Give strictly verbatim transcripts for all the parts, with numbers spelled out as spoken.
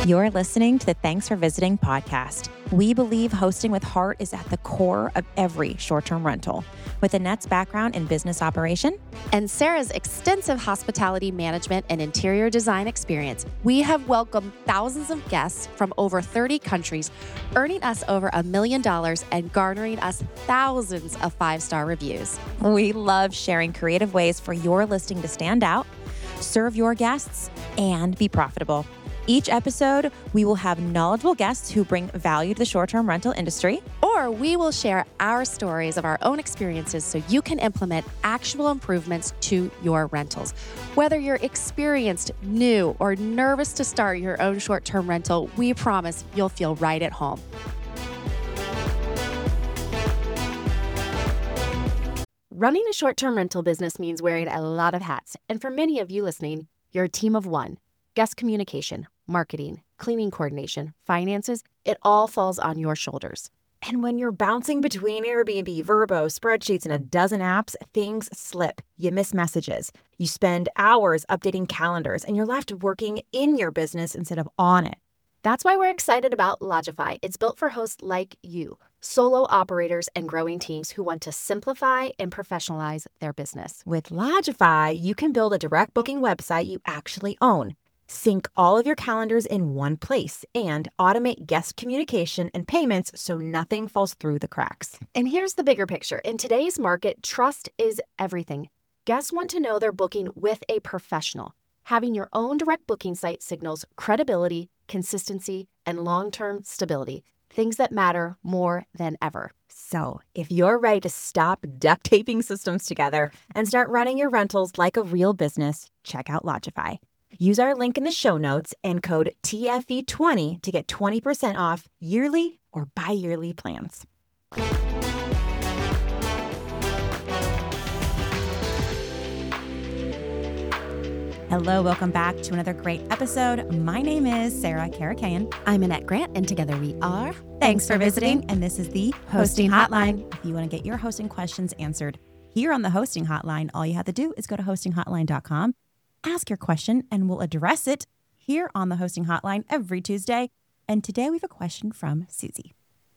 You're listening to the Thanks for Visiting podcast. We believe hosting with heart is at the core of every short-term rental. With Annette's background in business operation and Sarah's extensive hospitality management and interior design experience, we have welcomed thousands of guests from over thirty countries, earning us over a million dollars and garnering us thousands of five-star reviews. We love sharing creative ways for your listing to stand out, serve your guests, and be profitable. Each episode, we will have knowledgeable guests who bring value to the short-term rental industry. Or we will share our stories of our own experiences so you can implement actual improvements to your rentals. Whether you're experienced, new, or nervous to start your own short-term rental, we promise you'll feel right at home. Running a short-term rental business means wearing a lot of hats. And for many of you listening, you're a team of one. Guest communication, marketing, cleaning coordination, finances, it all falls on your shoulders. And when you're bouncing between Airbnb, Vrbo, spreadsheets, and a dozen apps, things slip. You miss messages. You spend hours updating calendars, and you're left working in your business instead of on it. That's why we're excited about Lodgify. It's built for hosts like you, solo operators and growing teams who want to simplify and professionalize their business. With Lodgify, you can build a direct booking website you actually own. Sync all of your calendars in one place and automate guest communication and payments so nothing falls through the cracks. And here's the bigger picture. In today's market, trust is everything. Guests want to know they're booking with a professional. Having your own direct booking site signals credibility, consistency, and long-term stability, things that matter more than ever. So if you're ready to stop duct taping systems together and start running your rentals like a real business, check out Lodgify. Use our link in the show notes and code T F E twenty to get twenty percent off yearly or bi-yearly plans. Hello, welcome back to another great episode. My name is Sarah Karakayan. I'm Annette Grant, and together we are Thanks, Thanks for visiting. visiting. And this is the Hosting Hotline. If you want to get your hosting questions answered here on the Hosting Hotline, all you have to do is go to hosting hotline dot com. Ask your question, and we'll address it here on the Hosting Hotline every Tuesday. And today we have a question from Susie.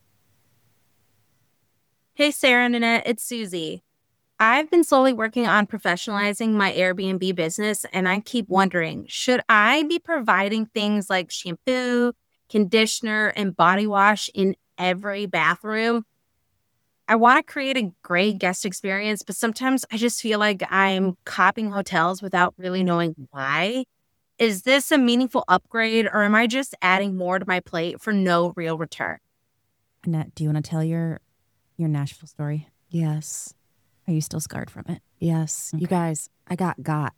Hey, Sarah and Annette, it's Susie. I've been slowly working on professionalizing my Airbnb business, and I keep wondering, should I be providing things like shampoo, conditioner, and body wash in every bathroom? I want to create a great guest experience, but sometimes I just feel like I'm copying hotels without really knowing why. Is this a meaningful upgrade, or am I just adding more to my plate for no real return? Annette, do you want to tell your your Nashville story? Yes. Are you still scarred from it? Yes. Okay. You guys, I got got.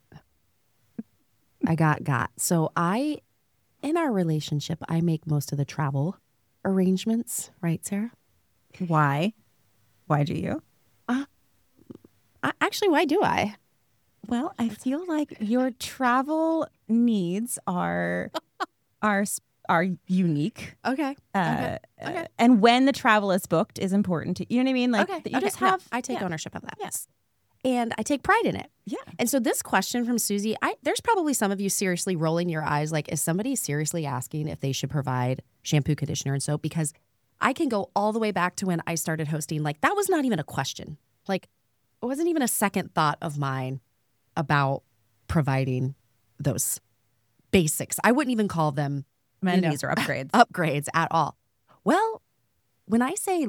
I got got. So I, in our relationship, I make most of the travel arrangements, right, Sarah? Why? Why do you? Uh, I, actually, why do I? Well, I feel like your travel needs are are are unique. Okay. Uh, okay. okay. And when the travel is booked is important to you. Know what I mean? Like okay. you okay. just have. No, I take yeah. ownership of that. Yes. And I take pride in it. Yeah. And so this question from Susie, I there's probably some of you seriously rolling your eyes like, is somebody seriously asking if they should provide shampoo, conditioner, and soap? Because I can go all the way back to when I started hosting. Like, that was not even a question. Like, it wasn't even a second thought of mine about providing those basics. I wouldn't even call them amenities you know, or upgrades. upgrades at all. Well, when I say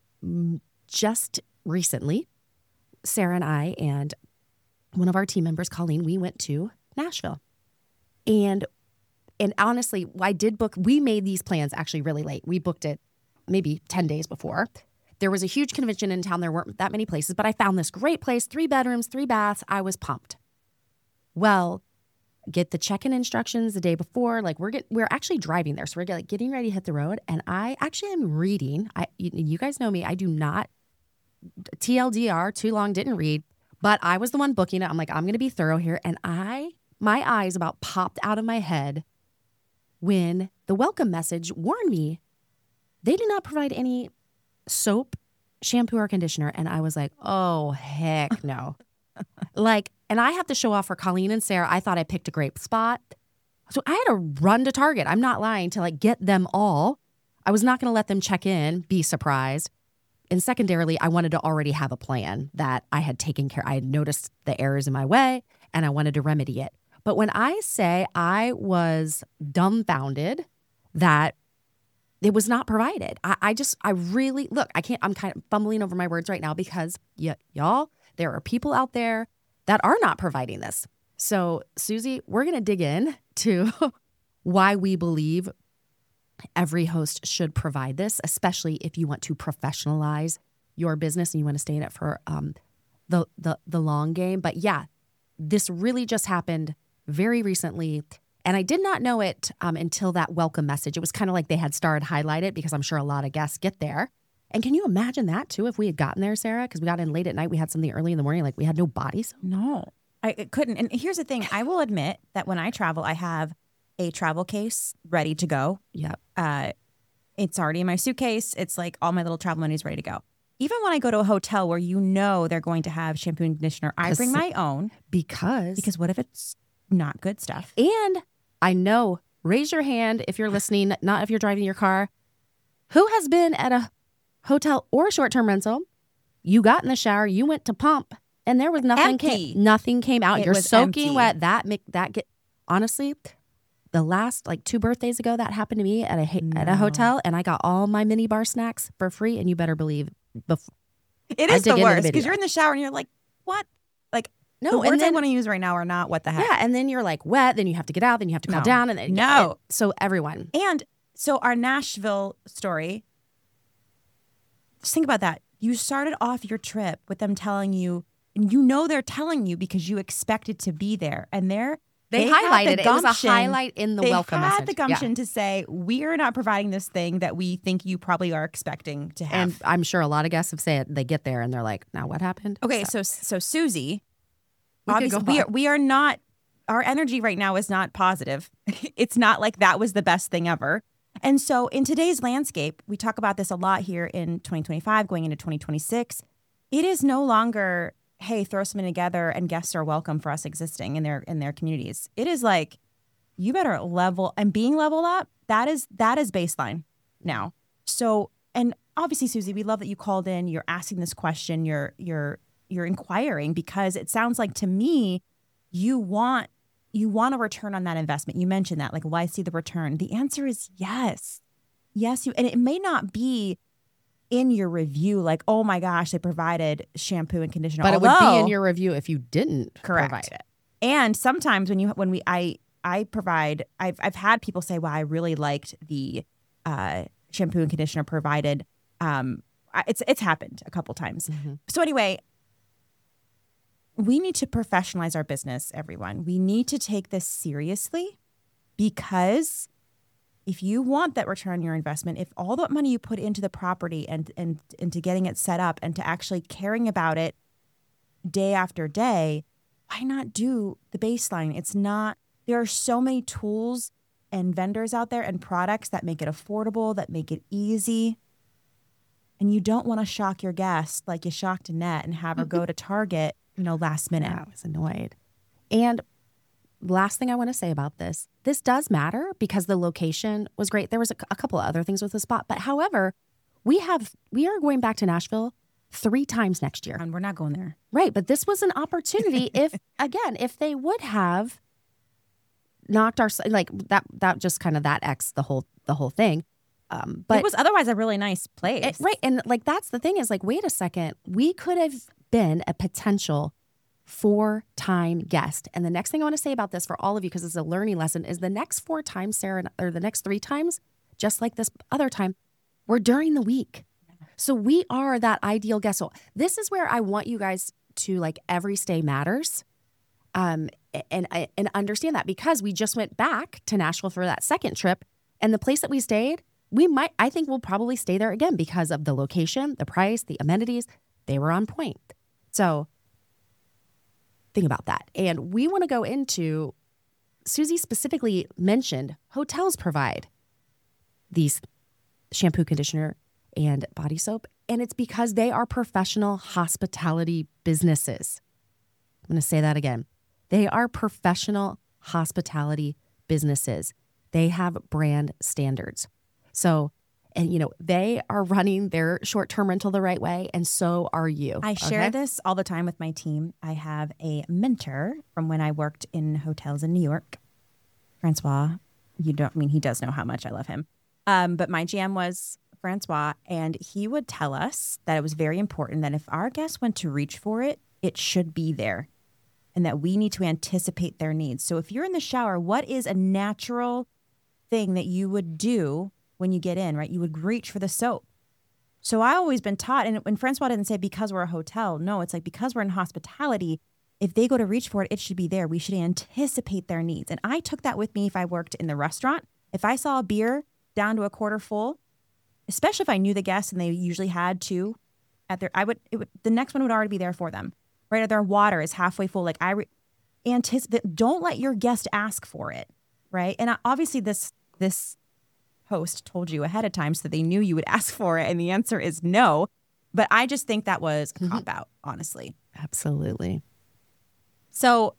just recently, Sarah and I and one of our team members, Colleen, we went to Nashville. And and honestly, I did book, we made these plans actually really late. We booked it maybe ten days before. There was a huge convention in town. There weren't that many places, but I found this great place, three bedrooms, three baths. I was pumped. Well, get the check-in instructions the day before. Like we're get, we're actually driving there. So we're like getting ready to hit the road. And I actually am reading. I you, you guys know me. I do not, T L D R, too long, didn't read. But I was the one booking it. I'm like, I'm going to be thorough here. And I, my eyes about popped out of my head when the welcome message warned me they do not provide any soap, shampoo, or conditioner. And I was like, oh, heck no. Like, and I have to show off for Colleen and Sarah. I thought I picked a great spot. So I had to run to Target. I'm not lying, to like get them all. I was not going to let them check in, be surprised. And secondarily, I wanted to already have a plan that I had taken care. I had noticed the errors in my way and I wanted to remedy it. But when I say I was dumbfounded that it was not provided, I, I just, I really, look, I can't, I'm kind of fumbling over my words right now because y- y'all, there are people out there that are not providing this. So Susie, we're going to dig in to why we believe every host should provide this, especially if you want to professionalize your business and you want to stay in it for um, the, the the long game. But yeah, this really just happened very recently. And I did not know it um, until that welcome message. It was kind of like they had started highlight it because I'm sure a lot of guests get there. And can you imagine that too if we had gotten there, Sarah? Because we got in late at night. We had something early in the morning. Like we had no bodies. No, I it couldn't. And here's the thing. I will admit that when I travel, I have a travel case ready to go. Yeah. Uh, it's already in my suitcase. It's like all my little travel money is ready to go. Even when I go to a hotel where you know they're going to have shampoo and conditioner, I bring my own. Because Because what if it's not good stuff? And I know, raise your hand if you're listening, not if you're driving your car. Who has been at a hotel or short-term rental? You got in the shower, you went to pump, and there was nothing. Empty. Came, nothing came out. It You're was soaking empty. wet. That make that get honestly. The last like two birthdays ago, that happened to me at a ha- at a No. hotel, and I got all my mini bar snacks for free. And you better believe, bef- It I is dig the into the worst because video. you're in the shower and you're like, what? Like, no, the and words I then want to use right now are not what the heck. yeah, and then you're like wet. Then you have to get out. Then you have to calm No. down. And then, No. it- so everyone, And so our Nashville story, just think about that. You started off your trip with them telling you, and you know they're telling you because you expected to be there. And they're, they, had highlighted the it. It was a gumption- highlight in the they welcome had message. the Yeah. gumption to say, we are not providing this thing that we think you probably are expecting to have. And I'm sure a lot of guests have said they get there and they're like, now what happened? Okay, so so Susie, We could obviously go we are, on. we are not, our energy right now is not positive. It's not like that was the best thing ever. And so in today's landscape, we talk about this a lot here in twenty twenty-five, going into twenty twenty-six. It is no longer, hey, throw something together and guests are welcome for us existing in their in their communities. It is like, you better level, and being leveled up, that is that is baseline now. So, and obviously, Susie, we love that you called in. You're asking this question. You're you're you're inquiring because it sounds like to me, you want you want a return on that investment. You mentioned that, like, will I see the return? The answer is yes, yes. You and it may not be in your review, like, oh my gosh, they provided shampoo and conditioner, But it would be although- in your review if you didn't Correct. provide it. And sometimes when you when we I I provide I've I've had people say, well, I really liked the uh, shampoo and conditioner provided. Um, I- it's it's happened a couple times. Mm-hmm. So anyway, we need to professionalize our business, everyone. We need to take this seriously because if you want that return on your investment, if all that money you put into the property and and into getting it set up and to actually caring about it day after day, why not do the baseline? It's not, there are so many tools and vendors out there and products that make it affordable, that make it easy. And you don't want to shock your guest like you shocked Annette and have her go to Target, you know, last minute. I was annoyed. And last thing I want to say about this, this does matter because the location was great. There was a, a couple of other things with the spot. But however, we have, we are going back to Nashville three times next year. And we're not going there. Right. But this was an opportunity if, again, if they would have knocked our, like that, that just kind of that X the whole, the whole thing. Um, but it was otherwise a really nice place. it- right. And like, that's the thing is like, wait a second, we could have been a potential four-time guest. And the next thing I want to say about this for all of you, because it's a learning lesson, is the next four times, Sarah, or the next three times, just like this other time, we're during the week. So we are that ideal guest. So this is where I want you guys to like every stay matters. Um, and, and understand that because we just went back to Nashville for that second trip and the place that we stayed, we might, I think we'll probably stay there again because of the location, the price, the amenities, they were on point. So think about that. And we want to go into, Susie specifically mentioned hotels provide these shampoo, conditioner, and body soap. And it's because they are professional hospitality businesses. I'm going to say that again. They are professional hospitality businesses, they have brand standards. So, and you know, they are running their short-term rental the right way, and so are you. I share okay? this all the time with my team. I have a mentor from when I worked in hotels in New York, Francois. You don't I mean he does know how much I love him. Um, but my G M was Francois, and he would tell us that it was very important that if our guests went to reach for it, it should be there, and that we need to anticipate their needs. So if you're in the shower, what is a natural thing that you would do when you get in, right? You would reach for the soap. So I always been taught, and when Francois didn't say because we're a hotel, no, it's like because we're in hospitality, if they go to reach for it, it should be there. We should anticipate their needs. And I took that with me if I worked in the restaurant. If I saw a beer down to a quarter full, especially if I knew the guests and they usually had two at their, I would, it would, the next one would already be there for them, right? Or their water is halfway full. Like I re- anticipate, don't let your guest ask for it, right? And I, obviously this, this, host told you ahead of time so that they knew you would ask for it, and the answer is no. But I just think that was a cop out, honestly. Absolutely. So,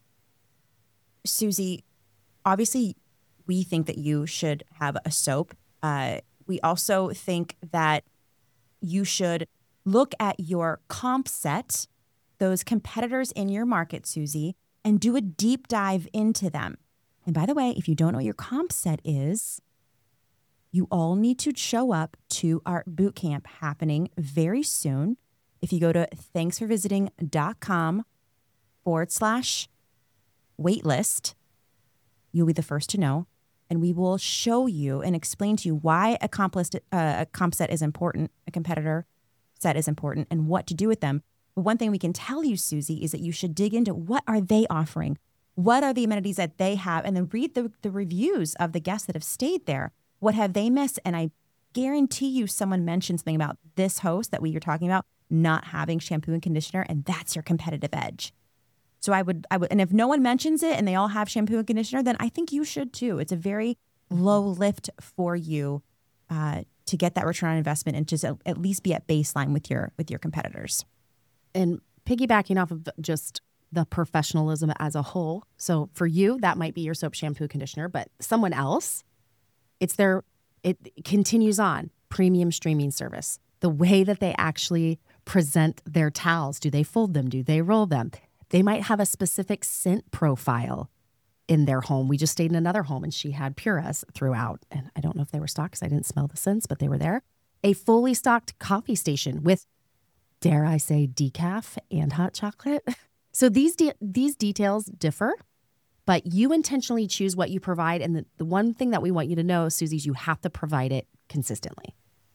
Susie, obviously, we think that you should have a soap. Uh, we also think that you should look at your comp set, those competitors in your market, Susie, and do a deep dive into them. And by the way, if you don't know what your comp set is, you all need to show up to our boot camp happening very soon. If you go to thanksforvisiting.com forward slash waitlist, you'll be the first to know. And we will show you and explain to you why a comp, list, uh, a comp set is important, a competitor set is important, and what to do with them. But one thing we can tell you, Susie, is that you should dig into what are they offering? What are the amenities that they have? And then read the, the reviews of the guests that have stayed there. What have they missed? And I guarantee you someone mentioned something about this host that we were talking about not having shampoo and conditioner, and that's your competitive edge. So I would, I would, and if no one mentions it and they all have shampoo and conditioner, then I think you should too. It's a very low lift for you uh, to get that return on investment and just at least be at baseline with your with your competitors. And piggybacking off of just the professionalism as a whole. So for you, that might be your soap, shampoo, conditioner, but someone else, it's their, it continues on, premium streaming service. The way that they actually present their towels. Do they fold them? Do they roll them? They might have a specific scent profile in their home. We just stayed in another home and she had Puras throughout. And I don't know if they were stocked because I didn't smell the scents, but they were there. A fully stocked coffee station with, dare I say, decaf and hot chocolate. So these de- these details differ, but you intentionally choose what you provide. And the, the one thing that we want you to know, Susie, is you have to provide it consistently.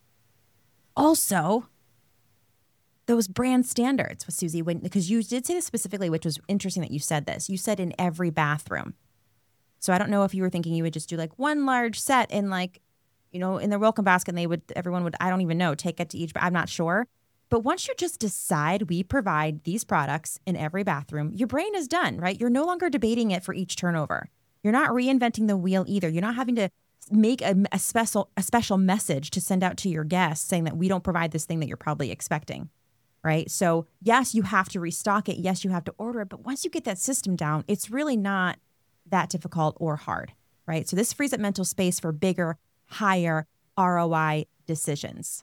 Also, those brand standards with Susie, when, because you did say this specifically, which was interesting that you said this. You said in every bathroom. So I don't know if you were thinking you would just do like one large set in like, you know, in the welcome basket and they would, everyone would, I don't even know, take it to each, I'm not sure. But once you just decide we provide these products in every bathroom, your brain is done, right? You're no longer debating it for each turnover. You're not reinventing the wheel either. You're not having to make a, a special a special message to send out to your guests saying that we don't provide this thing that you're probably expecting, right? So yes, you have to restock it. Yes, you have to order it. But once you get that system down, it's really not that difficult or hard, right? So this frees up mental space for bigger, higher R O I decisions.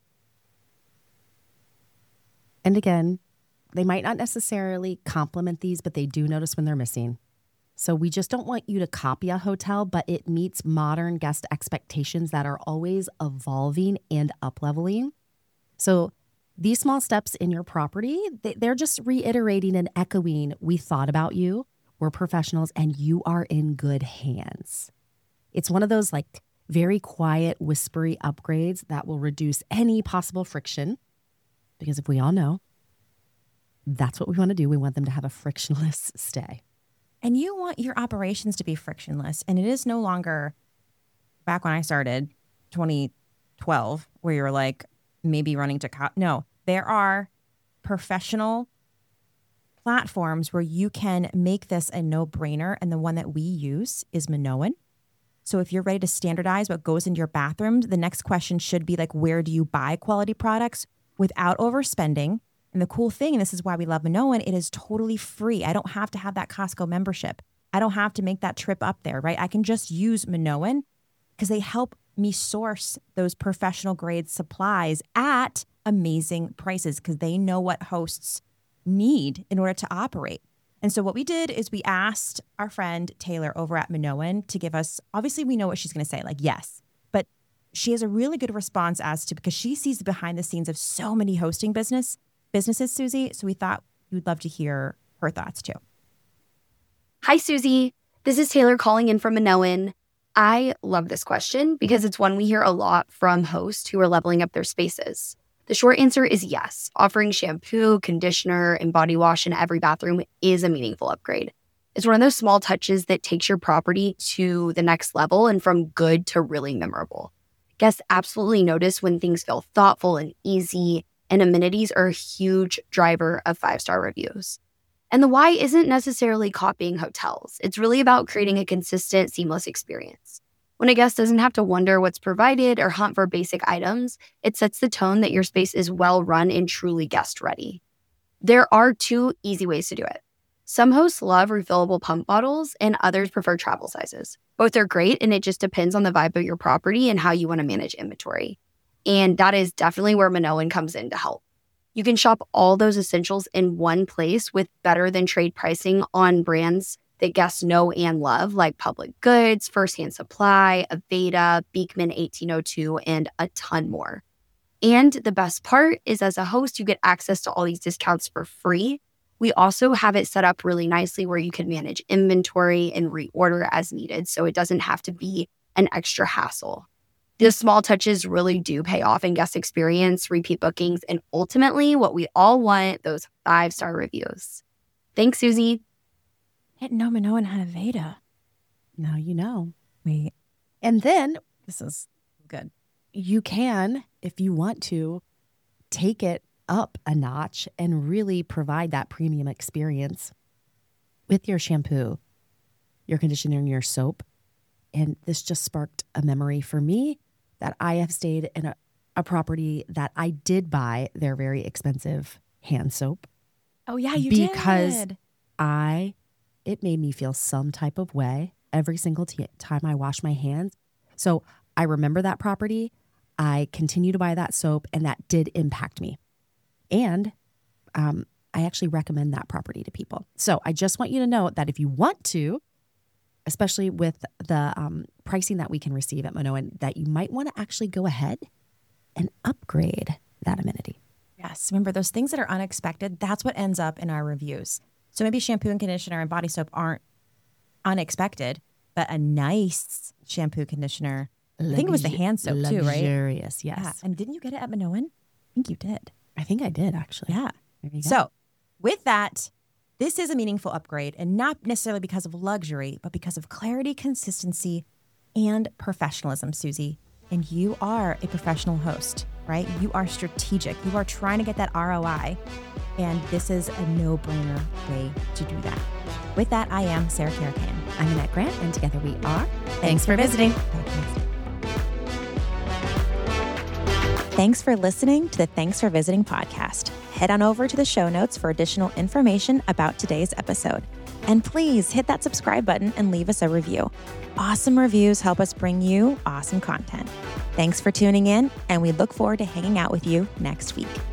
And again, they might not necessarily complement these, but they do notice when they're missing. So we just don't want you to copy a hotel, but it meets modern guest expectations that are always evolving and up-leveling. So these small steps in your property, they're just reiterating and echoing, we thought about you, we're professionals, and you are in good hands. It's one of those like very quiet, whispery upgrades that will reduce any possible friction. Because if we all know, that's what we want to do. We want them to have a frictionless stay. And you want your operations to be frictionless. And it is no longer back when I started, twenty twelve, where you're like maybe running to, co- no, there are professional platforms where you can make this a no-brainer. And the one that we use is Minoan. So if you're ready to standardize what goes into your bathroom, the next question should be like, where do you buy quality products without overspending? And the cool thing, and this is why we love Minoan, it is totally free. I don't have to have that Costco membership. I don't have to make that trip up there, right? I can just use Minoan because they help me source those professional grade supplies at amazing prices because they know what hosts need in order to operate. And so what we did is we asked our friend Taylor over at Minoan to give us, obviously we know what she's going to say, like, yes, but she has a really good response as to, because she sees the behind the scenes of so many hosting business businesses, Susie. So we thought we'd love to hear her thoughts too. Hi, Susie. This is Taylor calling in from Minoan. I love this question because it's one we hear a lot from hosts who are leveling up their spaces. The short answer is yes. Offering shampoo, conditioner, and body wash in every bathroom is a meaningful upgrade. It's one of those small touches that takes your property to the next level and from good to really memorable. Guests absolutely notice when things feel thoughtful and easy, and amenities are a huge driver of five-star reviews. And the why isn't necessarily copying hotels. It's really about creating a consistent, seamless experience. When a guest doesn't have to wonder what's provided or hunt for basic items, it sets the tone that your space is well run and truly guest ready. There are two easy ways to do it. Some hosts love refillable pump bottles and others prefer travel sizes. Both are great, and it just depends on the vibe of your property and how you want to manage inventory. And that is definitely where Minoan comes in to help. You can shop all those essentials in one place with better than trade pricing on brands that guests know and love, like Public Goods, First Hand Supply, Aveda, Beekman eighteen oh two, and a ton more. And the best part is, as a host, you get access to all these discounts for free. We also have it set up really nicely where you can manage inventory and reorder as needed, so it doesn't have to be an extra hassle. The small touches really do pay off in guest experience, repeat bookings, and ultimately what we all want, those five-star reviews. Thanks, Susie. I didn't know Minoan had Aveda. Now you know. Wait, And then this is good. you can, if you want to, take it up a notch and really provide that premium experience with your shampoo, your conditioner, and your soap. And this just sparked a memory for me that I have stayed in a, a property that I did buy their very expensive hand soap Oh, yeah, you because did. I, it made me feel some type of way every single t- time I wash my hands. So I remember that property. I continue to buy that soap, and that did impact me. And um, I actually recommend that property to people. So I just want you to know that if you want to, especially with the um, pricing that we can receive at Minoan, that you might want to actually go ahead and upgrade that amenity. Yes, remember those things that are unexpected, that's what ends up in our reviews. So maybe shampoo and conditioner and body soap aren't unexpected, but a nice shampoo conditioner. I think it was the hand soap too, right? Luxurious, yes. Yeah. And didn't you get it at Minoan? I think you did. I think I did, actually. Yeah. There you go. So with that, this is a meaningful upgrade, and not necessarily because of luxury, but because of clarity, consistency, and professionalism, Susie. And you are a professional host, right? You are strategic. You are trying to get that R O I, and this is a no-brainer way to do that. With that, I am Sarah Caracan. I'm Annette Grant, and together we are Thanks for visiting. Thanks for listening to the Thanks for Visiting podcast. Head on over to the show notes for additional information about today's episode. And please hit that subscribe button and leave us a review. Awesome reviews help us bring you awesome content. Thanks for tuning in, and we look forward to hanging out with you next week.